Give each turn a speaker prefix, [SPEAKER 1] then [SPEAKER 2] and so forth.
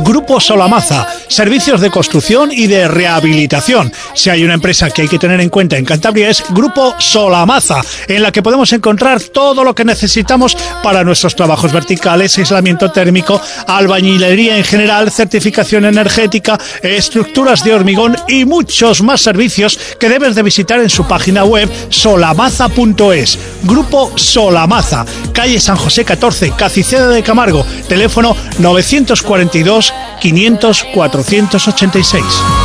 [SPEAKER 1] Grupo Solamaza, servicios de construcción y de rehabilitación. Si hay una empresa que hay que tener en cuenta en Cantabria es Grupo Solamaza, en la que podemos encontrar todo lo que necesitamos para nuestros trabajos verticales, aislamiento térmico, albañilería en general, certificación energética, estructuras de hormigón y muchos más servicios que debes de visitar en su página web solamaza.es. Grupo Solamaza, calle San José 14, Caciceda de Camargo, teléfono 942 500 486.